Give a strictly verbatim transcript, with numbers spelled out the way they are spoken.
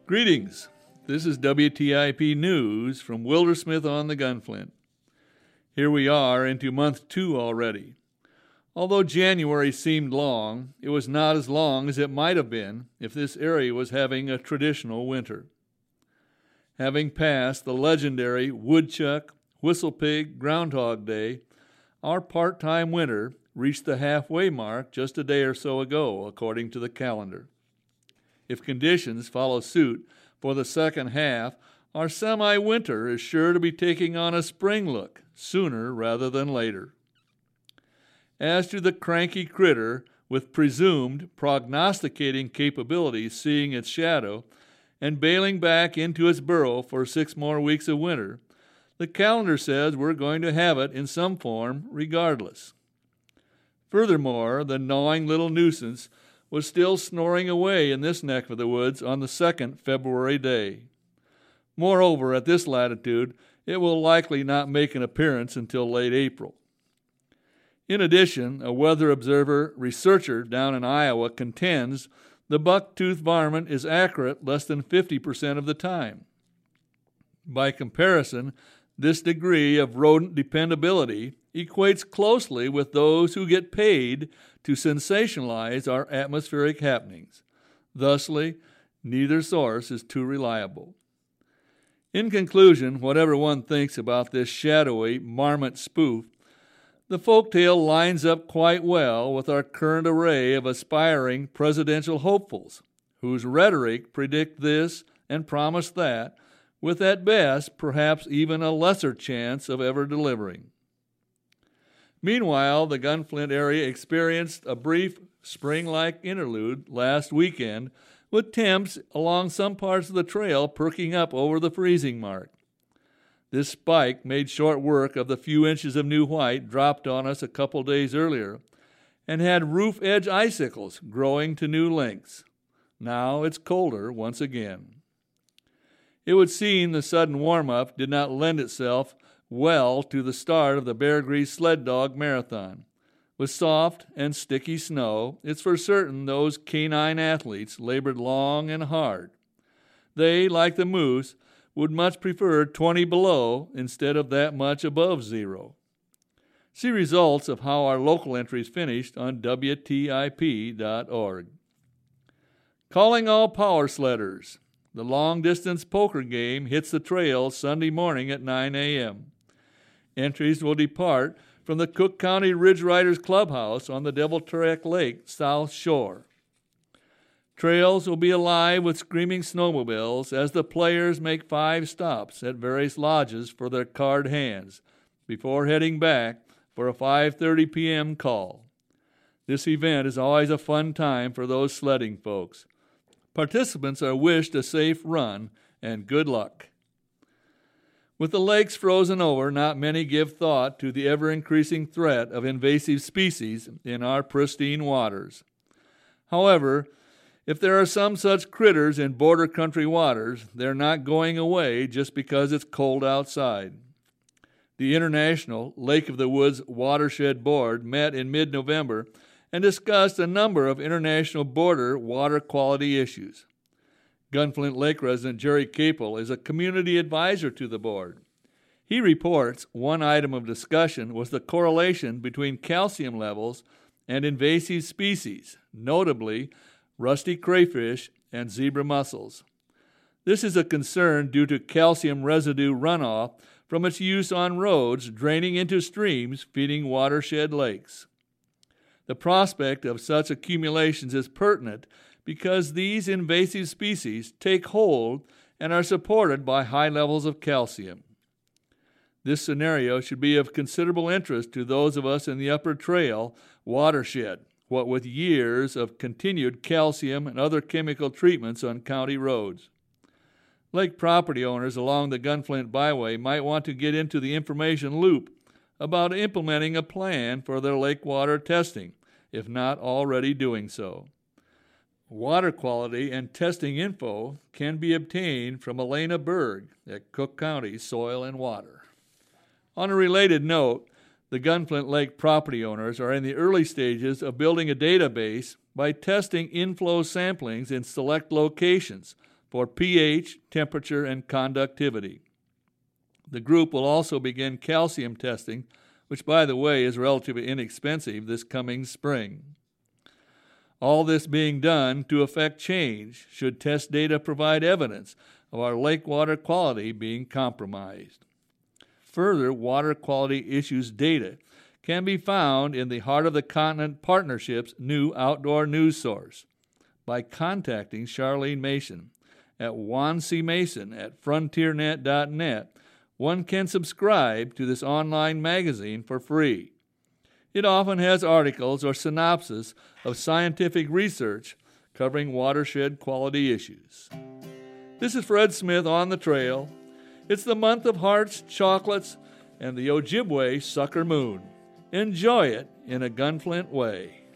Greetings. This is W T I P News from Wildersmith on the Gunflint. Here we are into month two already. Although January seemed long, it was not as long as it might have been if this area was having a traditional winter. Having passed the legendary Woodchuck, Whistlepig, Groundhog Day, our part-time winter reached the halfway mark just a day or so ago, according to the calendar. If conditions follow suit for the second half, our semi-winter is sure to be taking on a spring look sooner rather than later. As to the cranky critter with presumed prognosticating capabilities seeing its shadow and bailing back into its burrow for six more weeks of winter, the calendar says we're going to have it in some form regardless. Furthermore, the gnawing little nuisance was still snoring away in this neck of the woods on the second February day. Moreover, at this latitude, it will likely not make an appearance until late April. In addition, a weather observer researcher down in Iowa contends the buck-toothed varmint is accurate less than fifty percent of the time. By comparison, this degree of rodent dependability equates closely with those who get paid to sensationalize our atmospheric happenings. Thusly, neither source is too reliable. In conclusion, whatever one thinks about this shadowy marmot spoof, the folktale lines up quite well with our current array of aspiring presidential hopefuls, whose rhetoric predict this and promise that, with at best perhaps even a lesser chance of ever delivering. Meanwhile, the Gunflint area experienced a brief spring-like interlude last weekend with temps along some parts of the trail perking up over the freezing mark. This spike made short work of the few inches of new white dropped on us a couple days earlier and had roof-edge icicles growing to new lengths. Now it's colder once again. It would seem the sudden warm-up did not lend itself well to the start of the Bear Grease Sled Dog Marathon. With soft and sticky snow, it's for certain those canine athletes labored long and hard. They, like the moose, would much prefer twenty below instead of that much above zero. See results of how our local entries finished on W T I P dot org. Calling all power sledders. The long-distance poker game hits the trail Sunday morning at nine a.m. Entries will depart from the Cook County Ridge Riders Clubhouse on the Devil Trek Lake South Shore. Trails will be alive with screaming snowmobiles as the players make five stops at various lodges for their card hands before heading back for a five thirty p.m. call. This event is always a fun time for those sledding folks. Participants are wished a safe run and good luck. With the lakes frozen over, not many give thought to the ever-increasing threat of invasive species in our pristine waters. However, if there are some such critters in border country waters, they're not going away just because it's cold outside. The International Lake of the Woods Watershed Board met in mid-November and discussed a number of international border water quality issues. Gunflint Lake resident Jerry Capel is a community advisor to the board. He reports one item of discussion was the correlation between calcium levels and invasive species, notably rusty crayfish and zebra mussels. This is a concern due to calcium residue runoff from its use on roads draining into streams feeding watershed lakes. The prospect of such accumulations is pertinent because these invasive species take hold and are supported by high levels of calcium. This scenario should be of considerable interest to those of us in the Upper Trail watershed, what with years of continued calcium and other chemical treatments on county roads. Lake property owners along the Gunflint Byway might want to get into the information loop about implementing a plan for their lake water testing, if not already doing so. Water quality and testing info can be obtained from Elena Berg at Cook County Soil and Water. On a related note, the Gunflint Lake property owners are in the early stages of building a database by testing inflow samplings in select locations for pH, temperature, and conductivity. The group will also begin calcium testing, which, by the way, is relatively inexpensive this coming spring. All this being done to effect change should test data provide evidence of our lake water quality being compromised. Further water quality issues data can be found in the Heart of the Continent Partnership's new outdoor news source by contacting Charlene Mason at juan c mason at frontier net dot net. One can subscribe to this online magazine for free. It often has articles or synopsis of scientific research covering watershed quality issues. This is Fred Smith on the trail. It's the month of hearts, chocolates, and the Ojibwe sucker moon. Enjoy it in a Gunflint way.